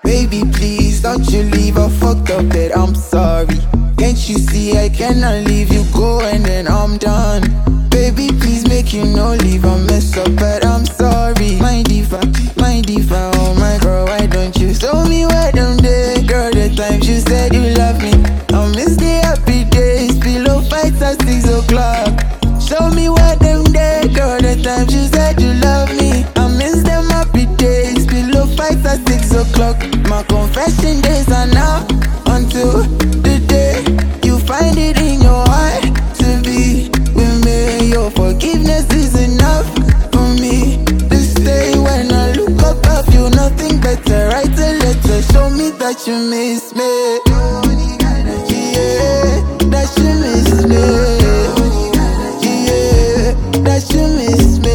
Baby, please don't you leave a fucked up bed, I'm sorry. Can't you see I cannot leave you go and then I'm done. Baby, please make you no leave a mess up, but I'm sorry. My diva, oh my girl, why don't you show me where them day? Girl, the times you said you love me, I miss the happy days, pillow fights at 6 o'clock. Show me where them day, girl, the times you said you love me, I miss them happy days, pillow fights at 6 o'clock. My confession days are now until the day you find it in your heart to be with me. Your forgiveness is enough for me to stay. When I look up, I feel nothing better. Write a letter, show me that you miss me. Yeah, that you miss me. Yeah, that you miss me.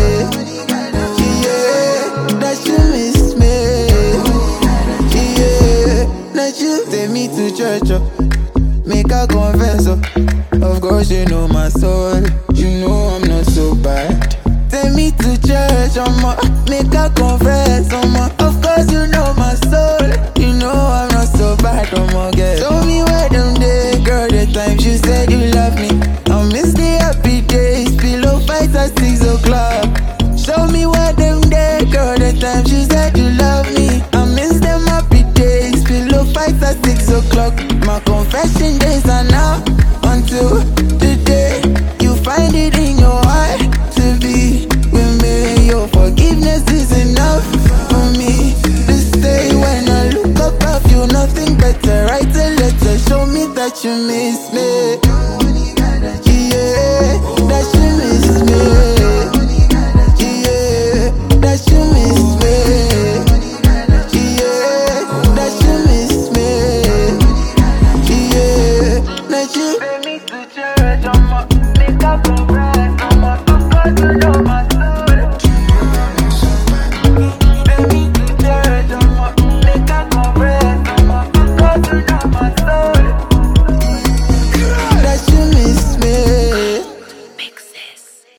Yeah, that you miss me. Yeah, that you take me to church, make a confess, of course you know my soul, you know I'm not so bad. Take me to church, make a confess, of course you know my soul, you know I'm not so bad, girl. Show me where them day, girl, the times you said you love me, I miss the happy days, pillow fights at 6 o'clock. Show me where them day, girl, the times you said you love me, I miss them happy days, pillow fights at 6 o'clock. My confession days are now until the day you find it in your heart to be with me. Your forgiveness is enough for me to stay. When I look up, I feel nothing better. Write a letter, show me that you miss me.